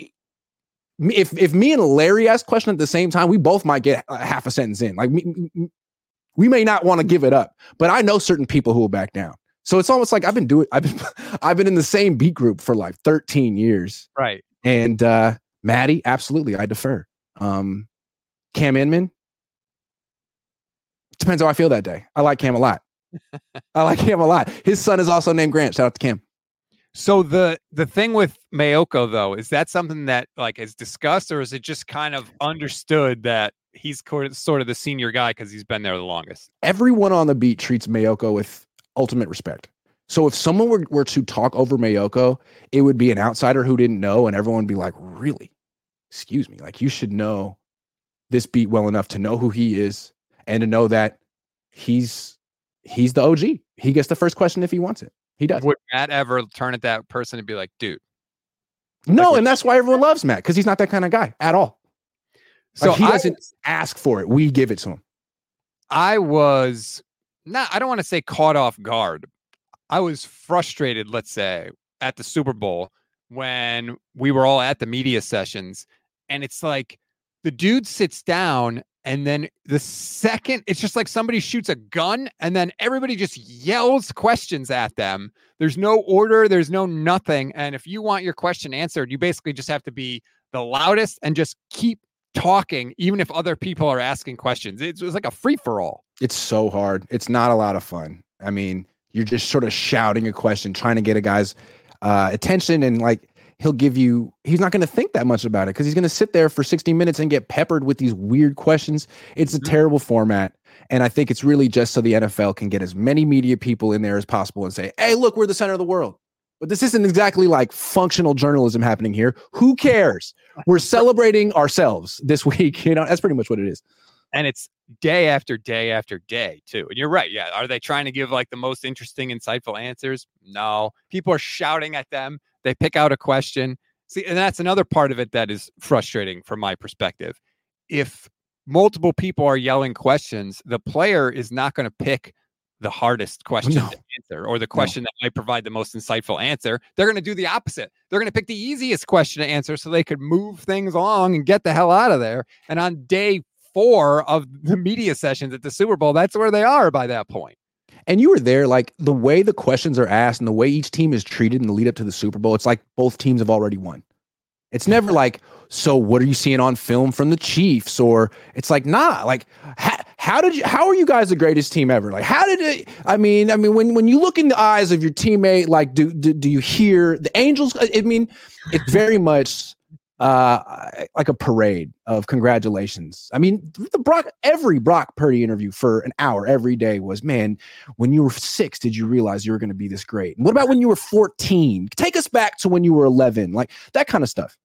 if if me and Larry ask a question at the same time, we both might get a half a sentence in. Like, we, we may not want to give it up, but I know certain people who will back down. So it's almost like I've been doing, I've been, I've been in the same beat group for like thirteen years. Right. And uh, Maddie, absolutely, I defer. Um, Cam Inman, depends how I feel that day. I like Cam a lot. I like Cam a lot. His son is also named Grant. Shout out to Cam. So the the thing with Mayoko though, is that something that like is discussed, or is it just kind of understood that he's sort of the senior guy because he's been there the longest? Everyone on the beat treats Mayoko with ultimate respect. So if someone were, were to talk over Mayoko, it would be an outsider who didn't know, and everyone would be like, really? Excuse me. Like, you should know this beat well enough to know who he is and to know that he's he's the O G. He gets the first question if he wants it. He does. Would Matt ever turn at that person and be like, dude? No, like, and that's why everyone loves Matt, because he's not that kind of guy at all. So like, he doesn't I, ask for it. We give it to him. I was not, I don't want to say caught off guard. I was frustrated, let's say, at the Super Bowl when we were all at the media sessions. And it's like the dude sits down, and then the second, it's just like somebody shoots a gun, and then everybody just yells questions at them. There's no order. There's no nothing. And if you want your question answered, you basically just have to be the loudest and just keep talking, even if other people are asking questions. It was like a free-for-all. It's so hard. It's not a lot of fun. I mean, you're just sort of shouting a question, trying to get a guy's uh, attention, and like, he'll give you, he's not going to think that much about it because he's going to sit there for sixty minutes and get peppered with these weird questions. It's a terrible format. And I think it's really just so the N F L can get as many media people in there as possible and say, hey, look, we're the center of the world. But this isn't exactly like functional journalism happening here. Who cares? We're celebrating ourselves this week. You know, that's pretty much what it is. And it's day after day after day, too. And you're right. Yeah. Are they trying to give like the most interesting, insightful answers? No. People are shouting at them. They pick out a question. See, and that's another part of it that is frustrating from my perspective. If multiple people are yelling questions, the player is not going to pick the hardest question no. to answer or the question no. that might provide the most insightful answer. They're going to do the opposite. They're going to pick the easiest question to answer so they could move things along and get the hell out of there. And on day four of the media sessions at the Super Bowl, that's where they are by that point. And you were there, like the way the questions are asked and the way each team is treated in the lead up to the Super Bowl, it's like both teams have already won. It's never like, so what are you seeing on film from the Chiefs? Or it's like, nah, like, how, how did you, how are you guys the greatest team ever? Like, how did it, I mean, I mean, when, when you look in the eyes of your teammate, like, do, do, do you hear the Angels? I mean, it's very much uh, like a parade of congratulations. I mean, the Brock, every Brock Purdy interview for an hour every day was, man, when you were six, did you realize you were going to be this great? And what about when you were fourteen? Take us back to when you were eleven, like that kind of stuff.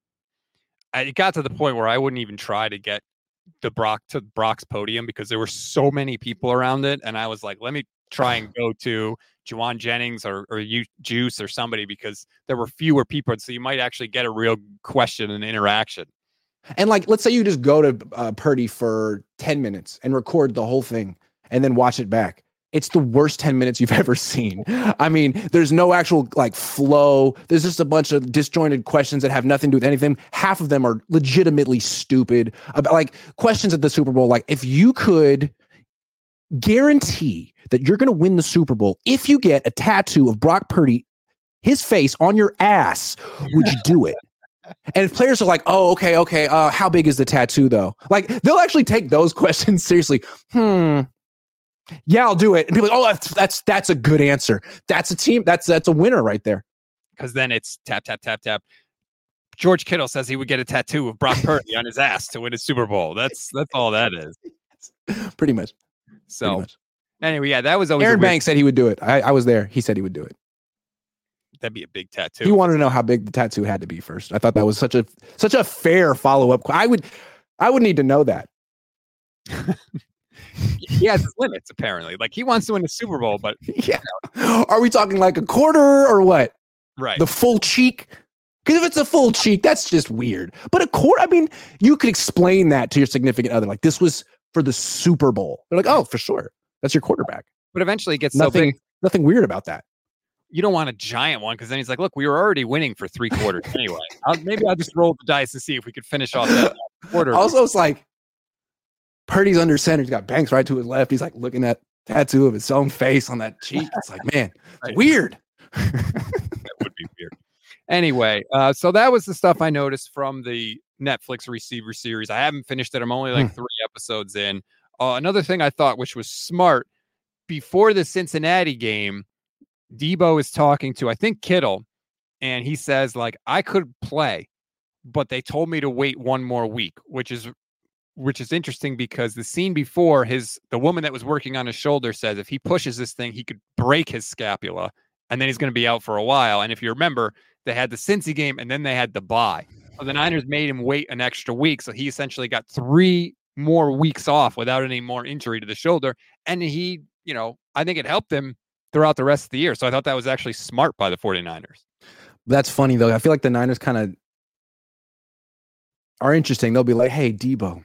It got to the point where I wouldn't even try to get the Brock to Brock's podium because there were so many people around it. And I was like, let me try and go to Juwan Jennings or, or you, Juice or somebody, because there were fewer people. So you might actually get a real question and interaction. And like, let's say you just go to uh, Purdy for ten minutes and record the whole thing and then watch it back. It's the worst ten minutes you've ever seen. I mean, there's no actual like flow. There's just a bunch of disjointed questions that have nothing to do with anything. Half of them are legitimately stupid. About like questions at the Super Bowl. Like, if you could guarantee that you're going to win the Super Bowl if you get a tattoo of Brock Purdy, his face on your ass, would you do it? And if players are like, oh, okay, okay, uh, how big is the tattoo though? Like, they'll actually take those questions seriously. Hmm. Yeah, I'll do it. And people are like, oh, that's that's that's a good answer. That's a team. That's that's a winner right there. Because then it's tap, tap, tap, tap. George Kittle says he would get a tattoo of Brock Purdy on his ass to win a Super Bowl. That's that's all that is. Pretty much. So Pretty much. Anyway, yeah, that was always Aaron Banks said he would do it. I, I was there. He said he would do it. That'd be a big tattoo. He wanted to know how big the tattoo had to be first. I thought that was such a such a fair follow-up. I would I would need to know that. He has his limits, apparently. Like, he wants to win a Super Bowl, but yeah. Are we talking like a quarter or what? Right. The full cheek? Because if it's a full cheek, that's just weird. But a quarter, I mean, you could explain that to your significant other. Like, this was for the Super Bowl. They're like, oh, for sure. That's your quarterback. But eventually it gets nothing, so big. Nothing weird about that. You don't want a giant one, because then he's like, look, we were already winning for three quarters anyway. I'll, maybe I'll just roll the dice and see if we could finish off that quarter. Also, it's like, Purdy's under center. He's got Banks right to his left. He's like looking at tattoo of his own face on that cheek. It's like, man, it's weird. That would be weird. Anyway, uh, so that was the stuff I noticed from the Netflix Receiver series. I haven't finished it. I'm only like three episodes in. Uh, another thing I thought, which was smart, before the Cincinnati game, Debo is talking to, I think, Kittle, and he says, like, I could play, but they told me to wait one more week, which is which is interesting because the scene before, his the woman that was working on his shoulder says if he pushes this thing, he could break his scapula, and then he's going to be out for a while. And if you remember, they had the Cincy game, and then they had the bye. So the Niners made him wait an extra week, so he essentially got three more weeks off without any more injury to the shoulder, and he you know, I think it helped them throughout the rest of the year. So I thought that was actually smart by the 49ers. That's funny, though. I feel like the Niners kind of are interesting. They'll be like, hey, Debo,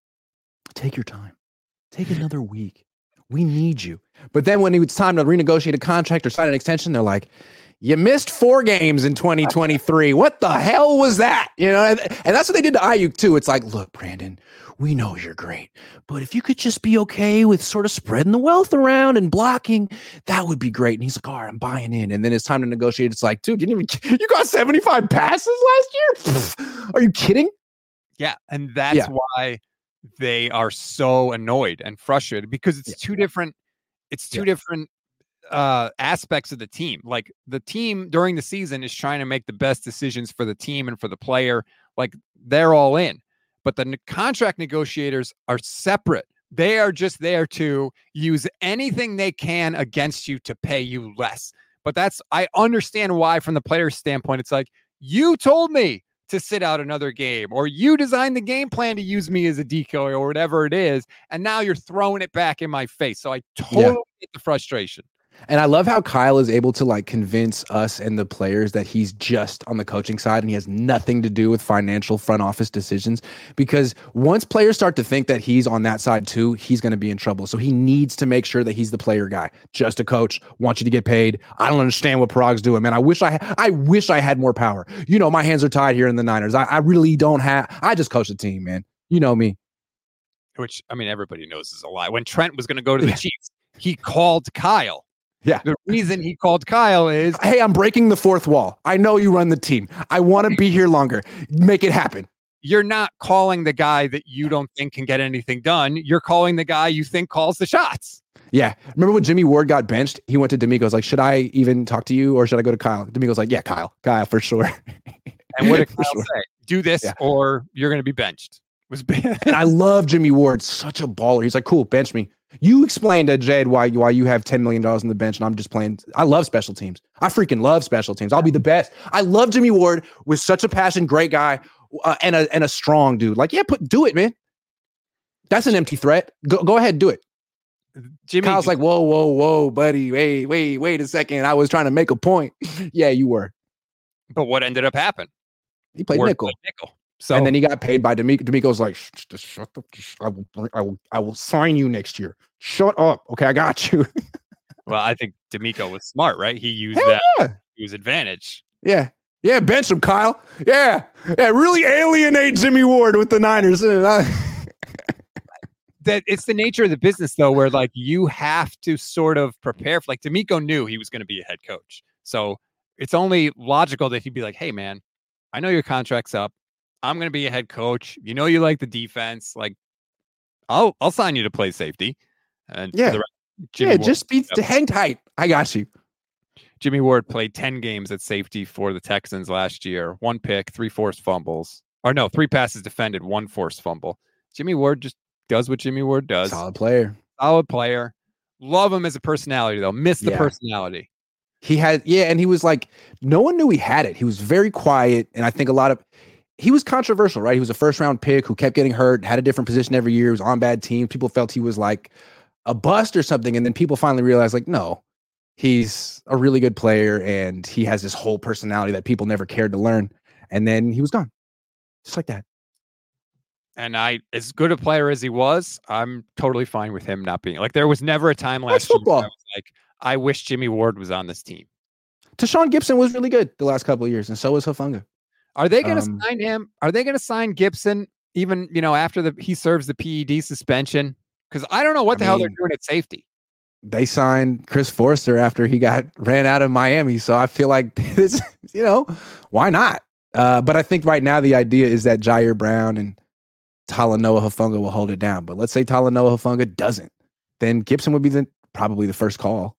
take your time. Take another week. We need you. But then when it's time to renegotiate a contract or sign an extension, they're like, you missed four games in twenty twenty-three. What the hell was that? You know, and, and that's what they did to Ayuk too. It's like, look, Brandon, we know you're great, but if you could just be okay with sort of spreading the wealth around and blocking, that would be great. And he's like, all right, I'm buying in. And then it's time to negotiate. It's like, dude, you didn't even, you got seventy-five passes last year? Are you kidding? Yeah, and that's yeah. why they are so annoyed and frustrated, because it's yeah. two different. It's two yeah. different. Uh, aspects of the team. Like the team during the season is trying to make the best decisions for the team and for the player. Like they're all in, but the ne- contract negotiators are separate. They are just there to use anything they can against you to pay you less. But that's, I understand why from the player's standpoint, it's like, you told me to sit out another game, or you designed the game plan to use me as a decoy or whatever it is. And now you're throwing it back in my face. So I totally yeah. get the frustration. And I love how Kyle is able to like convince us and the players that he's just on the coaching side and he has nothing to do with financial front office decisions, because once players start to think that he's on that side too, he's going to be in trouble. So he needs to make sure that he's the player guy, just a coach, want you to get paid. I don't understand what Parag's doing, man. I wish I, I wish I had more power. You know, my hands are tied here in the Niners. I, I really don't have, I just coach the team, man. You know me. Which, I mean, everybody knows is a lie. When Trent was going to go to the Chiefs, he called Kyle. Yeah. The reason he called Kyle is, hey, I'm breaking the fourth wall. I know you run the team. I want to be here longer. Make it happen. You're not calling the guy that you don't think can get anything done. You're calling the guy you think calls the shots. Yeah. Remember when Jimmy Ward got benched? He went to DeMeco's like, should I even talk to you or should I go to Kyle? DeMeco's like, yeah, Kyle. Kyle for sure. And what did Kyle sure. say? Do this yeah. or you're going to be benched. It was bad. And I love Jimmy Ward. Such a baller. He's like, cool, bench me. You explained to Jade why, why you have ten million dollars on the bench and I'm just playing. I love special teams. I freaking love special teams. I'll be the best. I love Jimmy Ward with such a passion, great guy, uh, and a and a strong dude. Like, yeah, put do it, man. That's an empty threat. Go go ahead, do it. Jimmy Kyle's like, whoa, whoa, whoa, buddy. Wait, wait, wait a second. I was trying to make a point. Yeah, you were. But what ended up happening? He played Ward nickel. Played nickel. So, and then he got paid by DeMeco. DeMeco's like, just shut up. I will, I will, I will sign you next year. Shut up. Okay, I got you. Well, I think DeMeco was smart, right? He used Hell that yeah. to his advantage. Yeah. Yeah, bench him, Kyle. Yeah. Yeah, really alienate Jimmy Ward with the Niners. That it's the nature of the business, though, where like you have to sort of prepare for, like DeMeco knew he was going to be a head coach. So it's only logical that he'd be like, hey, man, I know your contract's up. I'm going to be a head coach. You know, you like the defense. Like, I'll, I'll sign you to play safety. And yeah, for the rest, Jimmy yeah, Ward, just be to hang tight. I got you. Jimmy Ward played ten games at safety for the Texans last year. One pick, three forced fumbles. Or no, three passes defended, one forced fumble. Jimmy Ward just does what Jimmy Ward does. Solid player. Solid player. Love him as a personality, though. Miss the yeah. personality. He had, yeah, and he was like, no one knew he had it. He was very quiet, and I think a lot of, he was controversial, right? He was a first-round pick who kept getting hurt, had a different position every year, he was on bad teams. People felt he was like a bust or something, and then people finally realized, like, no, he's a really good player, and he has this whole personality that people never cared to learn, and then he was gone. Just like that. And I, as good a player as he was, I'm totally fine with him not being, like, there was never a time last year where I was like, I wish Jimmy Ward was on this team. Tashawn Gibson was really good the last couple of years, and so was Hufanga. Are they going to um, sign him? Are they going to sign Gibson even, you know, after the he serves the P E D suspension? Because I don't know what I the hell mean, they're doing at safety. They signed Chris Forster after he got ran out of Miami, so I feel like this, you know, why not? Uh, but I think right now the idea is that Jair Brown and Talanoa Hufanga will hold it down. But let's say Talanoa Hufanga doesn't, then Gibson would be the probably the first call.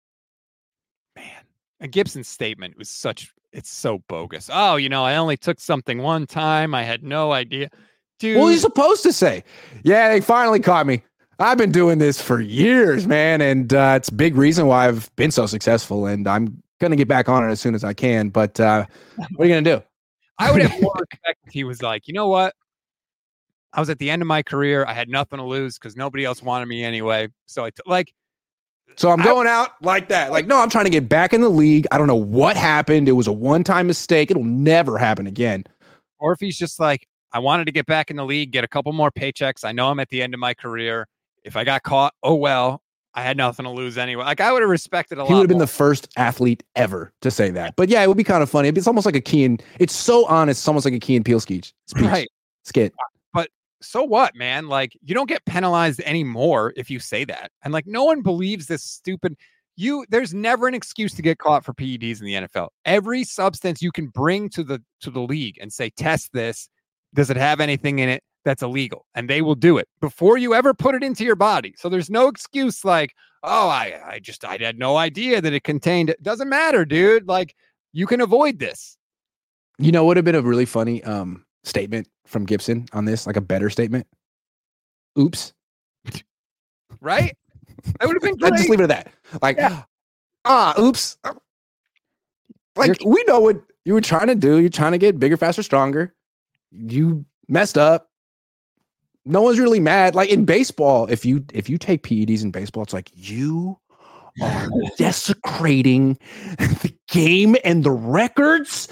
Man, and Gibson's statement was such. It's so bogus. Oh, you know, I only took something one time. I had no idea. Dude. Well, he's supposed to say, yeah, they finally caught me. I've been doing this for years, man. And uh, it's a big reason why I've been so successful. And I'm going to get back on it as soon as I can. But uh, what are you going to do? I would have more respect if he was like, you know what? I was at the end of my career. I had nothing to lose because nobody else wanted me anyway. So I t- like, So I'm going out like that. Like, no, I'm trying to get back in the league. I don't know what happened. It was a one-time mistake. It'll never happen again. Or if he's just like, I wanted to get back in the league, get a couple more paychecks. I know I'm at the end of my career. If I got caught, oh, well, I had nothing to lose anyway. Like, I would have respected a lot. He would have been more. the first athlete ever to say that. But yeah, it would be kind of funny. It's almost like a Key and it's so honest. It's almost like a Key and Peele speech. Right. Skit. But so what, man? Like, you don't get penalized anymore if you say that. And like, no one believes this stupid. You, there's never an excuse to get caught for P E Ds in the N F L. Every substance you can bring to the to the league and say, test this. Does it have anything in it that's illegal? And they will do it before you ever put it into your body. So there's no excuse like, oh, I, I just, I had no idea that it contained it. Doesn't matter, dude. Like, you can avoid this. You know, would have been a really funny um, statement from Gibson on this, like a better statement. Oops. Right? That would have been great. Just leave it at that. Like, yeah. ah, oops. Like, You're, we know what you were trying to do. You're trying to get bigger, faster, stronger. You messed up. No one's really mad. Like in baseball, if you if you take P E Ds in baseball, it's like you are desecrating the game and the records.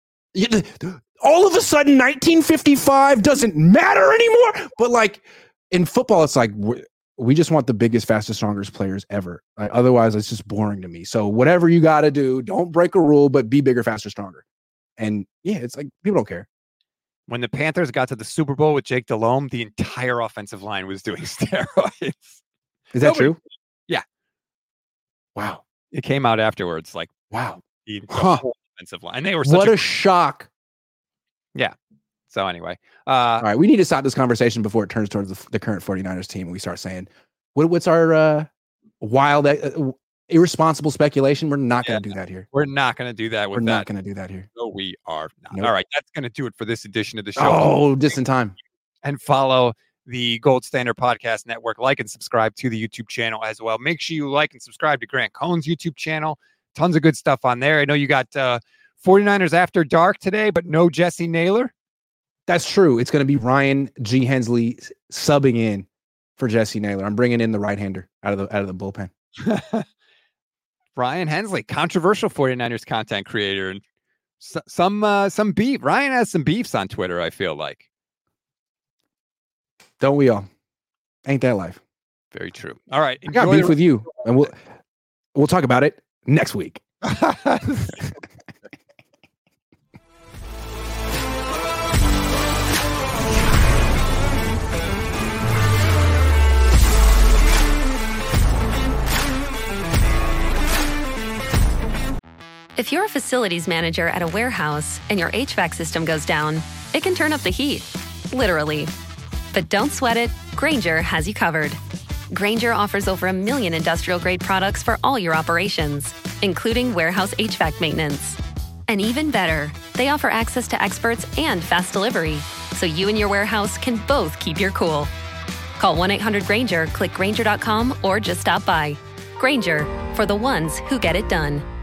All of a sudden, nineteen fifty-five doesn't matter anymore. But like in football, it's like we just want the biggest, fastest, strongest players ever. Like, otherwise, it's just boring to me. So whatever you got to do, don't break a rule, but be bigger, faster, stronger. And yeah, it's like people don't care. When the Panthers got to the Super Bowl with Jake Delhomme, the entire offensive line was doing steroids. Is that Nobody, true? Yeah. Wow. It came out afterwards. Like, wow. The, the huh. whole offensive line. And they were such What a, a shock. Yeah. So anyway. Uh, All right. We need to stop this conversation before it turns towards the, the current 49ers team. And we start saying, what, what's our uh, wild, uh, irresponsible speculation? We're not going to yeah, do that here. We're not going to do that. With We're that. not going to do that here. No, we are not. Nope. All right. That's going to do it for this edition of the show. Oh, just in time. And follow the Gold Standard Podcast Network. Like and subscribe to the YouTube channel as well. Make sure you like and subscribe to Grant Cohn's YouTube channel. Tons of good stuff on there. I know you got uh, 49ers After Dark today, but no Jesse Naylor. That's true. It's going to be Ryan G. Hensley subbing in for Jesse Naylor. I'm bringing in the right-hander out of the out of the bullpen. Ryan Hensley, controversial 49ers content creator, and s- some uh, some beef. Ryan has some beefs on Twitter, I feel like. Don't we all? Ain't that life? Very true. All right. I got beef the- with you, and we'll we'll talk about it next week. If you're a facilities manager at a warehouse and your H V A C system goes down, it can turn up the heat, literally. But don't sweat it, Grainger has you covered. Grainger offers over a million industrial-grade products for all your operations, including warehouse H V A C maintenance. And even better, they offer access to experts and fast delivery, so you and your warehouse can both keep your cool. Call one eight hundred Grainger, click Grainger dot com, or just stop by. Grainger, for the ones who get it done.